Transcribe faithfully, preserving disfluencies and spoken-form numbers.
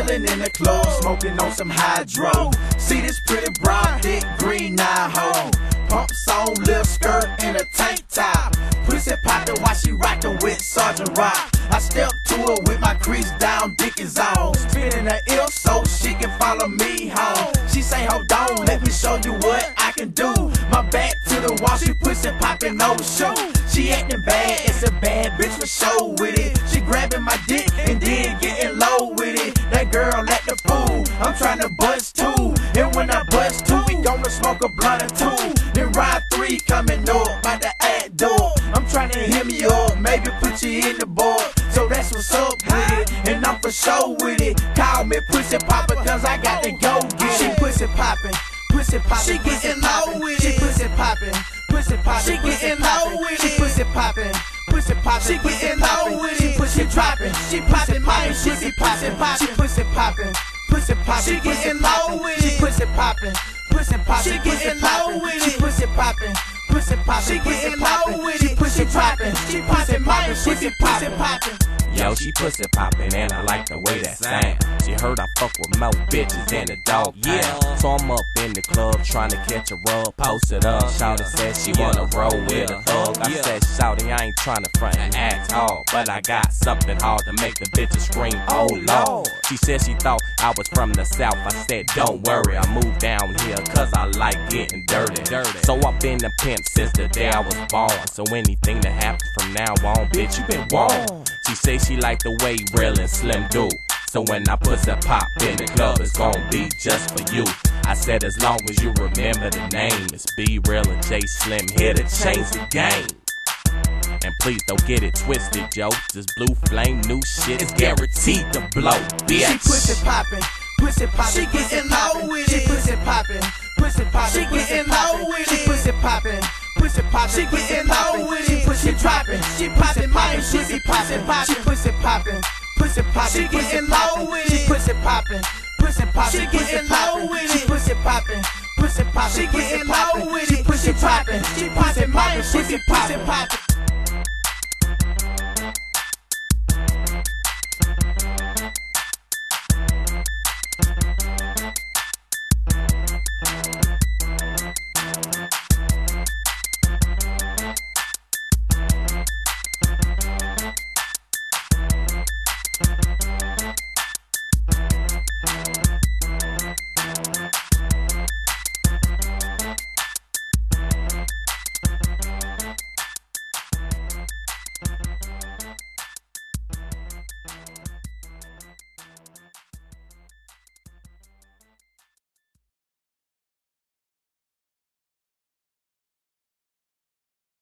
chillin' in the club, smoking on some hydro. See this pretty brown, thick green eye hoe. Pumps on, lil skirt and a tank top. Pussy poppin' while she rockin' with Sergeant Rock. I step to her with my crease down, dick is on. Spinning her ear so she can follow me home. She say, hold on, let me show you what I can do. My back to the wall, she pussy poppin' no show. She actin' bad, it's a bad bitch for show with it. She grabbing my dick and then getting low with it. That girl at the pool, I'm tryna bust two. And when I bust two, we gonna smoke a blunt or two. Then ride three coming up by the ad door. I'm tryna hit me up, maybe put you in the board. So that's what's up with it, and I'm for sure with it. Call me pussy popper, cause I got to go get it. She pussy poppin', pussy poppin', she getting low with it. She pussy poppin', pussy poppin', she getting low with it. She pussy poppin', pussy poppin', she getting low with it. She pussy droppin', she poppin', poppin', pussy poppin', she pussy poppin', pussy poppin', she getting low with it. She pussy poppin', pussy poppin', she getting low with it. She pussy poppin', pussy poppin', she getting low with it. She pussy poppin', she poppin', poppin', pussy poppin', poppin'. Yo, she pussy poppin' and I like the way that sound. She heard I fuck with more bitches than a dog. Yeah, so I'm up in the club trying to catch a rub. Posted up, Shawty said she wanna roll with a thug. I said, Shawty, I ain't trying to front and act hard, but I got something hard to make the bitches scream, oh Lord. She said she thought I was from the south. I said, don't worry, I moved down here cause I like getting dirty. So I've been a pimp since the day I was born. So anything that happens from now on, bitch, you been warned. She say she like the way real and slim do. So when I put a pop in the club, it's gon' be just for you. I said as long as you remember the name, it's B Real and J Slim here to change the game. And please don't get it twisted, yo. This blue flame new shit is guaranteed to blow, bitch. She pussy poppin', pussy poppin', she getting low with it. She pussy poppin', pussy poppin', she getting low with it. She pussy poppin', pussy poppin', she getting low with it. She pussy droppin', she poppin', poppin', pussy poppin', poppin', she pussy poppin', pussy poppin', she getting low with it. She pussy poppin', pussy poppin', she getting low with it. She pussy poppin', pussy poppin', she getting low with it. She pussy poppin', she poppin', poppin', pussy poppin'.